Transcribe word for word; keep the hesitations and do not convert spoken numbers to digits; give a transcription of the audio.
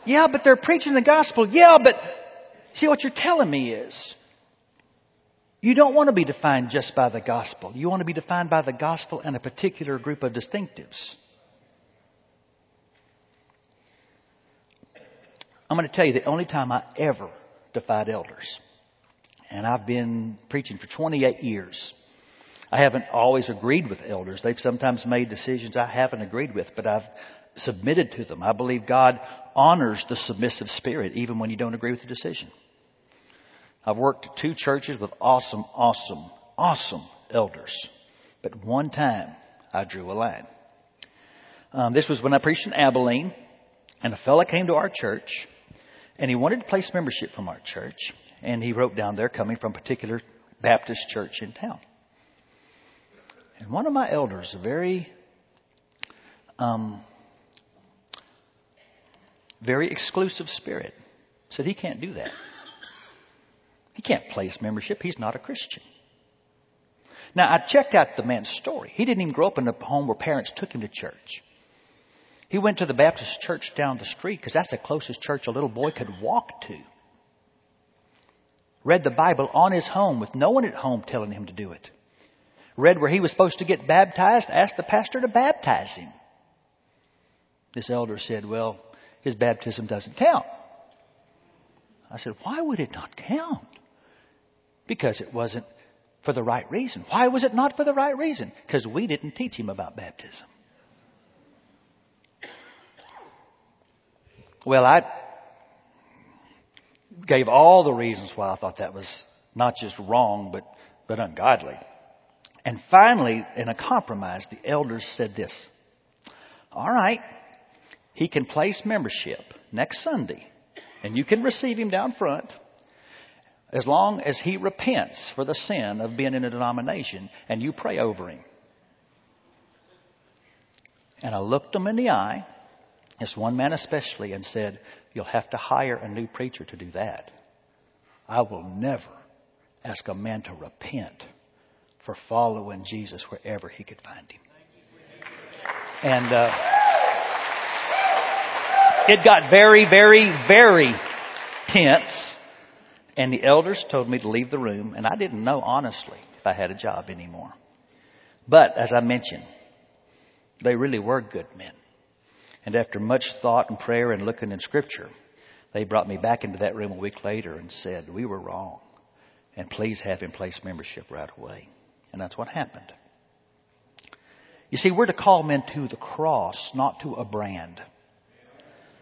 Yeah, but they're preaching the gospel. Yeah, but see, what you're telling me is you don't want to be defined just by the gospel. You want to be defined by the gospel and a particular group of distinctives. I'm going to tell you the only time I ever defied elders, and I've been preaching for twenty-eight years. I haven't always agreed with elders. They've sometimes made decisions I haven't agreed with, but I've submitted to them. I believe God honors the submissive spirit even when you don't agree with the decision. I've worked at two churches with awesome, awesome, awesome elders. But one time I drew a line. Um, this was when I preached in Abilene, and a fella came to our church, and he wanted to place membership from our church. And he wrote down there coming from a particular Baptist church in town. And one of my elders, a very, um, very exclusive spirit, said he can't do that. He can't place membership. He's not a Christian. Now, I checked out the man's story. He didn't even grow up in a home where parents took him to church. He went to the Baptist church down the street because that's the closest church a little boy could walk to. Read the Bible on his home with no one at home telling him to do it. Read where he was supposed to get baptized, asked the pastor to baptize him. This elder said, well, his baptism doesn't count. I said, why would it not count? Because it wasn't for the right reason. Why was it not for the right reason? Because we didn't teach him about baptism. Well, I gave all the reasons why I thought that was not just wrong, but, but ungodly. And finally, in a compromise, the elders said this. All right, he can place membership next Sunday, and you can receive him down front as long as he repents for the sin of being in a denomination and you pray over him. And I looked him in the eye, this one man especially, and said, you'll have to hire a new preacher to do that. I will never ask a man to repent for following Jesus wherever he could find him. And uh, it got very, very, very tense. And the elders told me to leave the room. And I didn't know, honestly, if I had a job anymore. But as I mentioned, they really were good men. And after much thought and prayer and looking in Scripture, they brought me back into that room a week later and said, we were wrong. And please have him place membership right away. And that's what happened. You see, we're to call men to the cross, not to a brand.